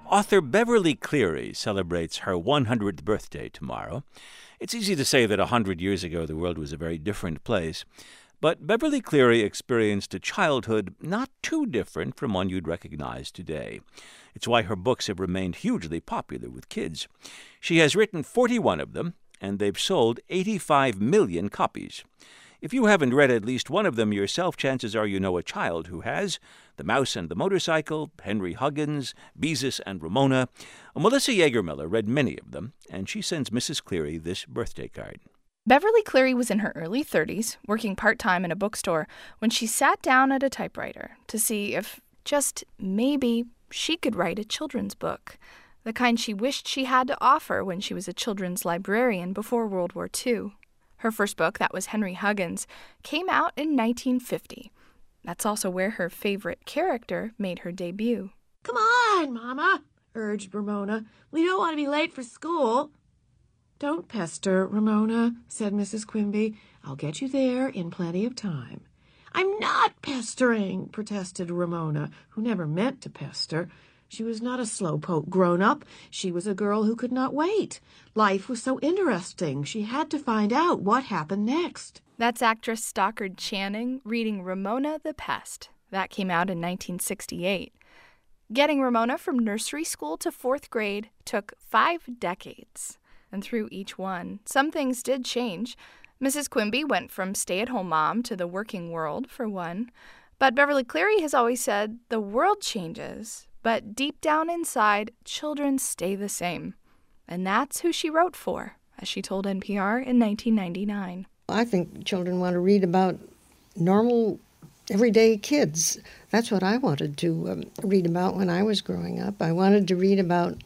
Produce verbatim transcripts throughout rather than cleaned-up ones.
Author Beverly Cleary celebrates her one hundredth birthday tomorrow. It's easy to say that a hundred years ago the world was a very different place, but Beverly Cleary experienced a childhood not too different from one you'd recognize today. It's why her books have remained hugely popular with kids. She has written forty-one of them, and they've sold eighty-five million copies. If you haven't read at least one of them yourself, chances are you know a child who has. The Mouse and the Motorcycle, Henry Huggins, Beezus and Ramona. Melissa Yeagermiller read many of them, and she sends Missus Cleary this birthday card. Beverly Cleary was in her early thirties, working part-time in a bookstore, when she sat down at a typewriter to see if, just maybe, she could write a children's book, the kind she wished she had to offer when she was a children's librarian before World War Two. Her first book, that was Henry Huggins, came out in nineteen fifty. That's also where her favorite character made her debut. "Come on, Mama," urged Ramona. "We don't want to be late for school." "Don't pester, Ramona," said Missus Quimby. "I'll get you there in plenty of time." "I'm not pestering," protested Ramona, who never meant to pester. She was not a slowpoke grown-up. She was a girl who could not wait. Life was so interesting. She had to find out what happened next. That's actress Stockard Channing reading Ramona the Pest. That came out in nineteen sixty-eight. Getting Ramona from nursery school to fourth grade took five decades. And through each one, some things did change. Missus Quimby went from stay-at-home mom to the working world, for one. But Beverly Cleary has always said the world changes, but deep down inside, children stay the same. And that's who she wrote for, as she told N P R in nineteen ninety-nine. I think children want to read about normal, everyday kids. That's what I wanted to um, read about when I was growing up. I wanted to read about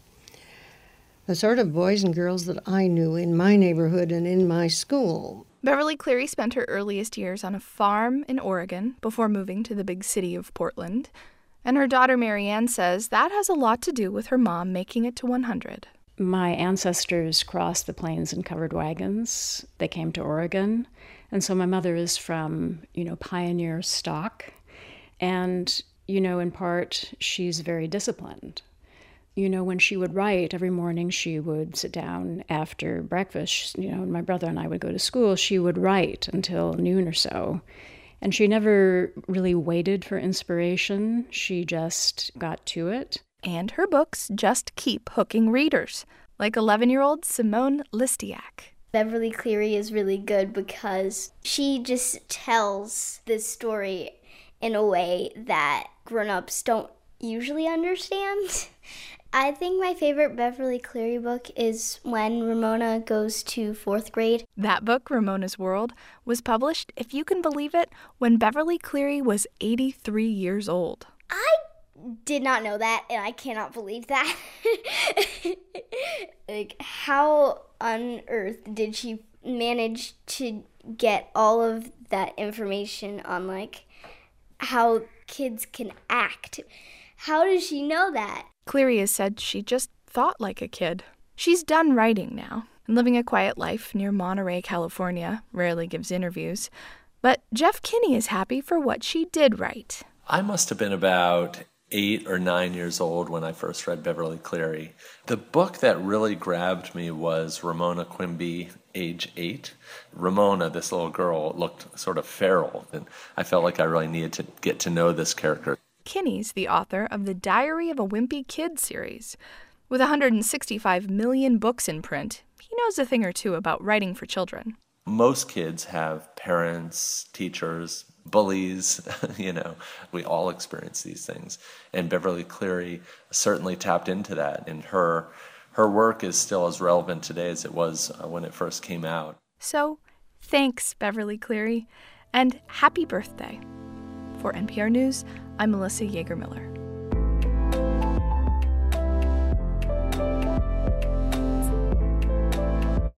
the sort of boys and girls that I knew in my neighborhood and in my school. Beverly Cleary spent her earliest years on a farm in Oregon before moving to the big city of Portland. And her daughter Marianne says that has a lot to do with her mom making it to one hundred. My ancestors crossed the plains in covered wagons. They came to Oregon. And so my mother is from, you know, pioneer stock. And, you know, in part, she's very disciplined. You know, when she would write, every morning she would sit down after breakfast. You know, my brother and I would go to school. She would write until noon or so. And she never really waited for inspiration. She just got to it. And her books just keep hooking readers, like eleven-year-old Simone Listiak. Beverly Cleary is really good because she just tells this story in a way that grown-ups don't usually understand. I think my favorite Beverly Cleary book is when Ramona goes to fourth grade. That book, Ramona's World, was published, if you can believe it, when Beverly Cleary was eighty-three years old. I did not know that, and I cannot believe that. Like, how on earth did she manage to get all of that information on, like, how kids can act? How does she know that? Cleary has said she just thought like a kid. She's done writing now and living a quiet life near Monterey, California, rarely gives interviews. But Jeff Kinney is happy for what she did write. I must have been about eight or nine years old when I first read Beverly Cleary. The book that really grabbed me was Ramona Quimby, age eight. Ramona, this little girl, looked sort of feral, and I felt like I really needed to get to know this character. Kinney's the author of the Diary of a Wimpy Kid series. With one hundred sixty-five million books in print, he knows a thing or two about writing for children. Most kids have parents, teachers, bullies, you know. We all experience these things. And Beverly Cleary certainly tapped into that. And her, her work is still as relevant today as it was when it first came out. So, thanks, Beverly Cleary, and happy birthday. For N P R News, I'm Melissa Yeagermiller.